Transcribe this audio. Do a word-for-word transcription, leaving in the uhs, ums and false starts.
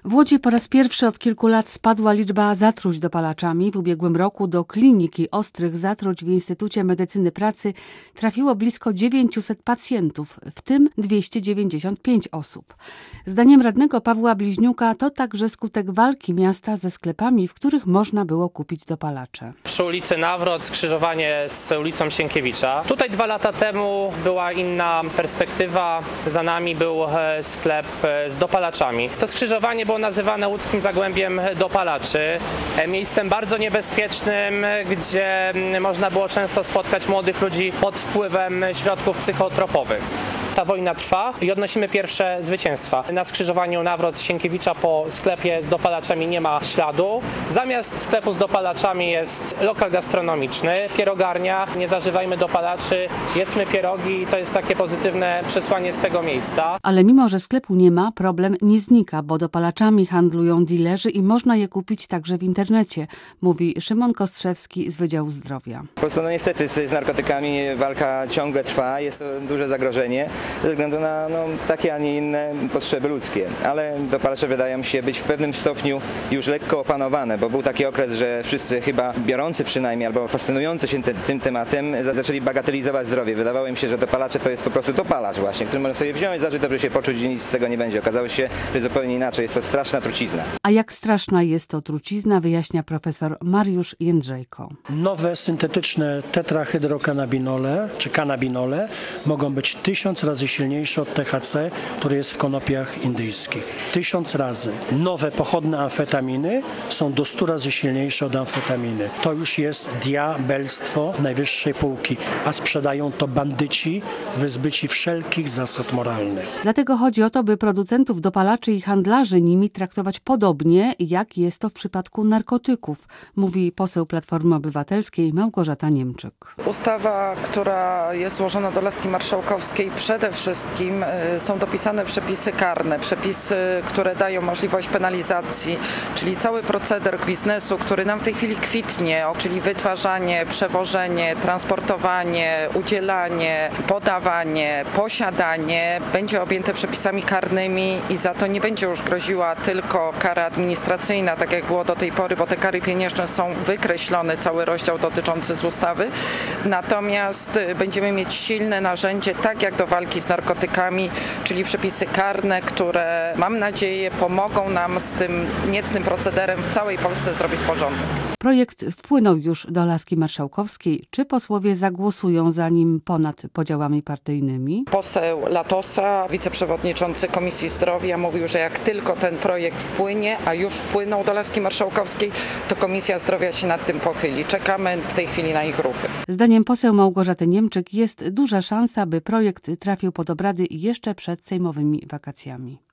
W Łodzi po raz pierwszy od kilku lat spadła liczba zatruć dopalaczami. W ubiegłym roku do kliniki ostrych zatruć w Instytucie Medycyny Pracy trafiło blisko dziewięciuset pacjentów, w tym dwieście dziewięćdziesiąt pięć osób. Zdaniem radnego Pawła Bliźniuka to także skutek walki miasta ze sklepami, w których można było kupić dopalacze. Przy ulicy Nawrot skrzyżowanie z ulicą Sienkiewicza. Tutaj dwa lata temu była inna perspektywa. Za nami był sklep z dopalaczami. To skrzyżowanie było nazywane łódzkim zagłębiem dopalaczy. Miejscem bardzo niebezpiecznym, gdzie można było często spotkać młodych ludzi pod wpływem środków psychotropowych. Ta wojna trwa i odnosimy pierwsze zwycięstwa. Na skrzyżowaniu Nawrot-Sienkiewicza po sklepie z dopalaczami nie ma śladu. Zamiast sklepu z dopalaczami jest lokal gastronomiczny, pierogarnia. Nie zażywajmy dopalaczy, jedzmy pierogi. To jest takie pozytywne przesłanie z tego miejsca. Ale mimo, że sklepu nie ma, problem nie znika, bo dopalaczami handlują dilerzy i można je kupić także w internecie, mówi Szymon Kostrzewski z Wydziału Zdrowia. Po prostu no niestety z, z narkotykami walka ciągle trwa, jest to duże zagrożenie ze względu na no, takie, a nie inne potrzeby ludzkie. Ale dopalacze wydają się być w pewnym stopniu już lekko opanowane, bo był taki okres, że wszyscy chyba biorący przynajmniej albo fascynujący się te, tym tematem zaczęli bagatelizować zdrowie. Wydawało im się, że dopalacze to jest po prostu dopalacz właśnie, który można sobie wziąć, zacząć dobrze się poczuć i nic z tego nie będzie. Okazało się, że zupełnie inaczej. Jest to straszna trucizna. A jak straszna jest to trucizna, wyjaśnia profesor Mariusz Jędrzejko. Nowe syntetyczne tetrahydrokanabinole czy kanabinole mogą być tysiąc razy silniejsze od T H C, który jest w konopiach indyjskich. Tysiąc razy. Nowe pochodne amfetaminy są do stu razy silniejsze od amfetaminy. To już jest diabelstwo najwyższej półki, a sprzedają to bandyci wyzbyci wszelkich zasad moralnych. Dlatego chodzi o to, by producentów dopalaczy i handlarzy nimi traktować podobnie, jak jest to w przypadku narkotyków, mówi poseł Platformy Obywatelskiej Małgorzata Niemczyk. Ustawa, która jest złożona do laski marszałkowskiej, przede wszystkim są dopisane przepisy karne, przepisy, które dają możliwość penalizacji, czyli cały proceder biznesu, który nam w tej chwili kwitnie, czyli wytwarzanie, przewożenie, transportowanie, udzielanie, podawanie, posiadanie, będzie objęte przepisami karnymi i za to nie będzie już groziła tylko kara administracyjna, tak jak było do tej pory, bo te kary pieniężne są wykreślone, cały rozdział dotyczący z ustawy. Natomiast będziemy mieć silne narzędzie, tak jak do walki z narkotykami, czyli przepisy karne, które mam nadzieję pomogą nam z tym niecnym procederem w całej Polsce zrobić porządek. Projekt wpłynął już do laski marszałkowskiej. Czy posłowie zagłosują za nim ponad podziałami partyjnymi? Poseł Latosa, wiceprzewodniczący Komisji Zdrowia, mówił, że jak tylko ten projekt wpłynie, a już wpłynął do laski marszałkowskiej, to Komisja Zdrowia się nad tym pochyli. Czekamy w tej chwili na ich ruchy. Zdaniem poseł Małgorzaty Niemczyk jest duża szansa, by projekt trafił pod obrady jeszcze przed sejmowymi wakacjami.